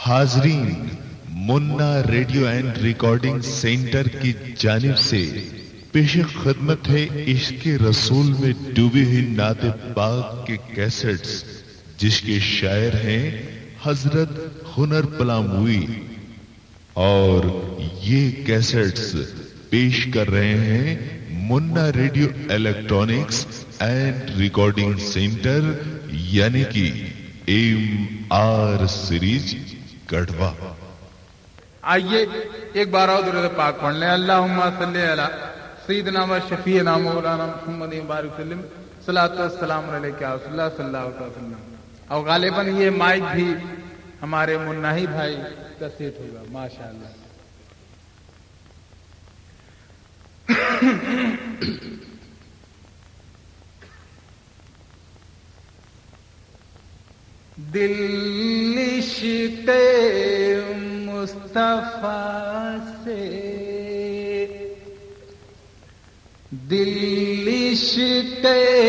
حاضرین، منا radio and recording centre کی جانب سے پیش خدمت ہے عشق رسول میں ڈوبی ہوئی نعت پاک کے کیسٹس، جس کے شاعر ہیں حضرت ہنر پلاموی، اور یہ کیسٹس پیش کر رہے ہیں Munna radio electronics and recording centre, یعنی کہ MR سیریز گڑھوا۔ آئیے ایک بار اور درود پاک پڑھ لیں۔ اللہم صلی علی سیدنا و شفیعنا مولانا محمد بارک وسلم، صلاۃ والسلام علیک یا رسول اللہ صلی اللہ علیہ وسلم۔ اور غالباً یہ مائک بھی ہمارے مناہی بھائی کا سیٹ ہوگا، ماشاءاللہ۔ دل عشق مصطفیٰ سے، دل عشق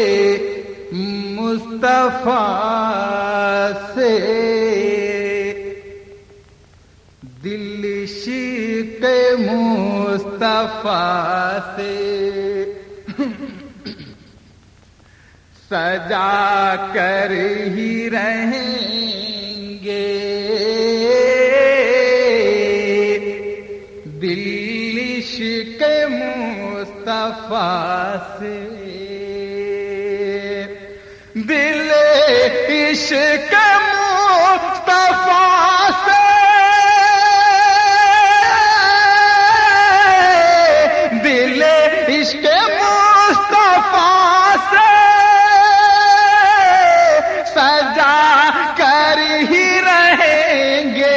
مصطفیٰ سے، دل عشق مصطفیٰ سے سجا کر ہی رہیں گے، دل عشق مصطفیٰ سے، دل عشق مصطفیٰ سے، دل عشق مصطفیٰ سے سجا کر ہی رہیں گے،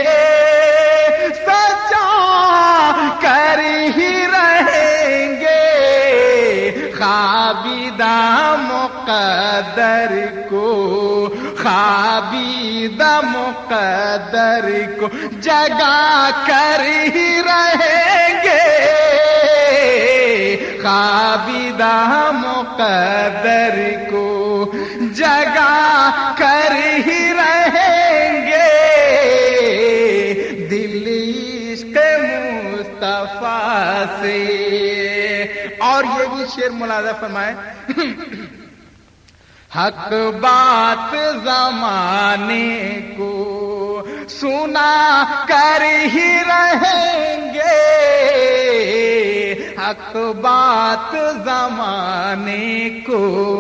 سجا کر ہی رہیں گے، خوابیدہ مقدر کو، خوابیدہ مقدر کو جگا کر ہی رہیں گے، خوابیدہ مقدر کو جگا کر ہی رہیں گے، دل عشق مصطفیٰ سے۔ اور یہ بھی شعر ملاحظہ فرمائے، حق بات زمانے کو سنا کر ہی رہیں گے، حق بات زمانے کو،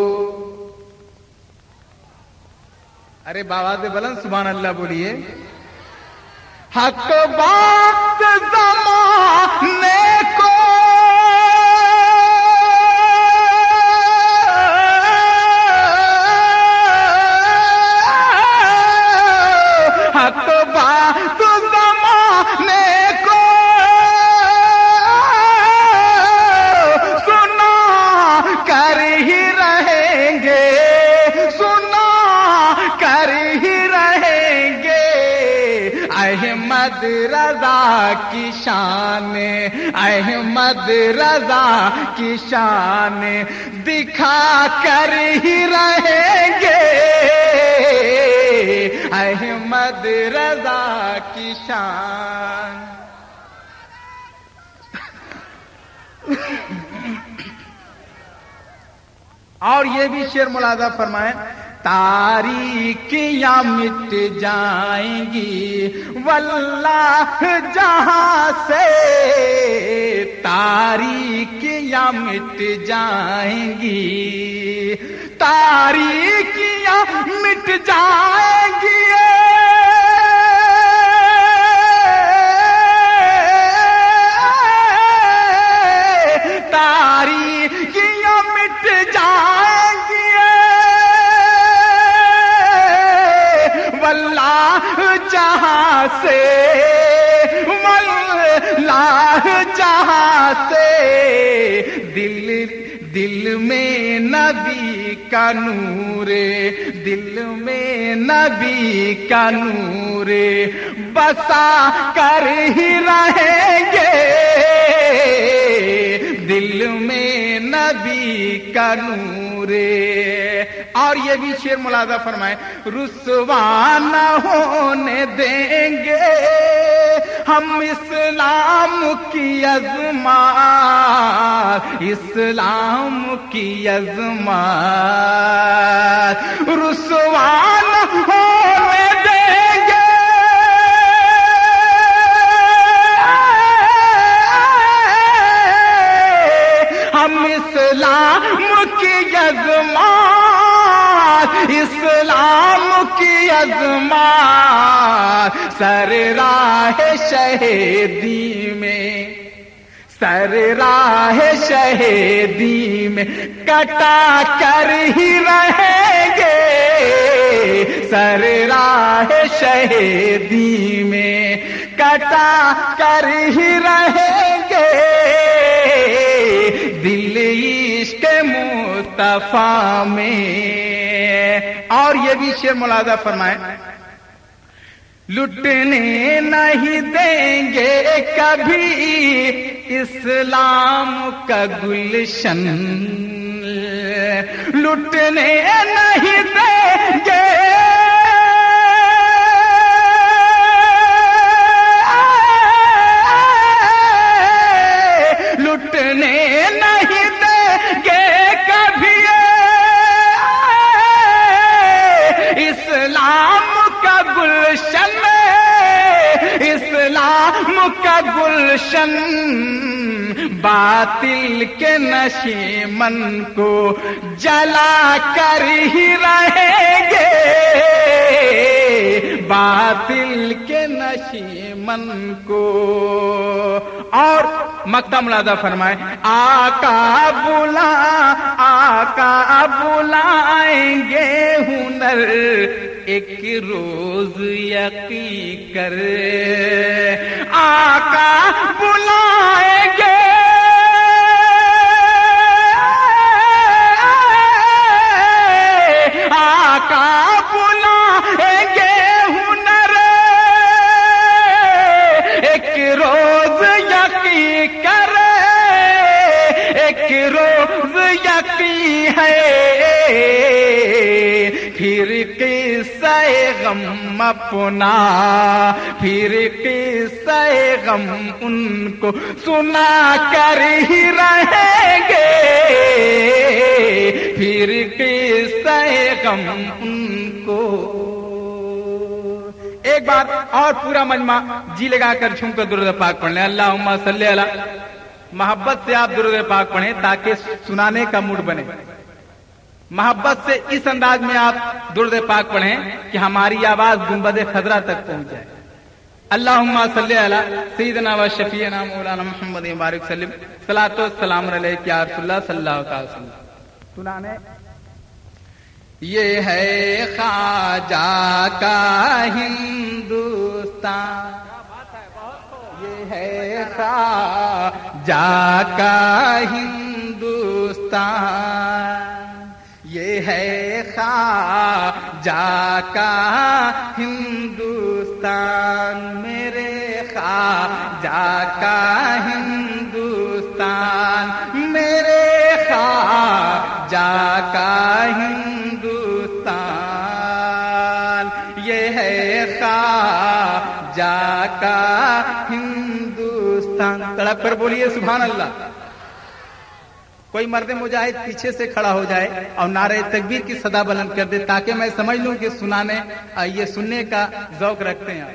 ارے باواز بلند سبحان اللہ بولیے، حق بات زمانے کو حق بات زمانے کو سنا کر ہی رہیں گے، سنا کر ہی رہیں گے، احمد رضا کی شان، احمد رضا کی شان دکھا کر ہی رہیں گے، احمد رضا کی شان۔ اور یہ بھی شعر ملاحظہ فرمائیں، تاریکیاں مٹ جائیں گی واللہ جہاں سے، تاریکیاں مٹ جائیں گی، تاریکیاں مٹ جائیں گی، تاریکیاں مٹ جائیں گی، واللہ جہاں سے، واللہ جہاں سے، دل میں نبی کا نور، دل میں نبی کا نور بسا کر ہی رہیں گے، دل میں نبی کا نور۔ اور اور یہ بھی شعر ملاحظہ فرمائیں، رسوا نہ ہونے دیں گے ہم اسلام کی عظمت، اسلام کی عظمت رسوا نہ ہونے دیں گے ہم اسلام کی عظمت، اسلام کی عظمت سر راہ شہیدی میں، سر راہ شہیدی میں کٹا کر ہی رہیں گے، سر راہ شہیدی میں کٹا کر ہی رہیں گے، دل عشق مصطفیٰ میں۔ اور یہ بھی شعر ملاحظہ فرمائیں، لٹنے نہیں دیں گے کبھی اسلام کا گلشن، لٹنے نہیں دیں گے لٹنے نہیں دیں گے کبھی اسلام کا گلشن، اسلام کا گلشن باطل کے نشیمن کو جلا کر ہی رہیں گے، باطل کے نشیمن کو۔ اور مقطع ملاحظہ فرمائیں، آقا بلائیں گے ہنر ایک روز یقی کر، آقا بلائیں گے آقا بلائیں گے ہنر ایک روز یقی کر، ایک روز یقی ہے، پھر قصہ غم اپنا، پھر قصہ غم ان کو سنا کر ہی رہیں گے، پھر قصہ غم ان کو۔ ایک بار اور پورا مجمع جی لگا کر جھوم کر درود پاک پڑھ لیں، اللہم صلی علی۔ محبت سے آپ درود پاک پڑھیں تاکہ سنانے کا موڈ بنے، محبت سے اس انداز میں آپ درود پاک پڑھیں کہ ہماری آواز گنبد خضرا تک پہنچ جائے۔ اللہم صلی علی سیدنا و شفیعنا مولانا محمد مبارک وسلم، صلاۃ و سلام علیک یا رسول اللہ صلی اللہ علیہ وسلم۔ سنانے یہ ہے خواجہ کا ہندوستان، یہ ہے خواجہ کا ہندوستان، یہ ہے خواجہ کا ہندوستان، میرے خواجہ کا ہندوستان، میرے خواجہ کا ہندوستان، یہ ہے خواجہ کا ہندوستان۔ تڑپ کر بولیے سبحان اللہ۔ کوئی مرد مجاہد پیچھے سے کھڑا ہو جائے اور نعرہ تکبیر کی صدا بلند کر دے تاکہ میں سمجھ لوں کہ سنانے یہ سننے کا ذوق رکھتے ہیں۔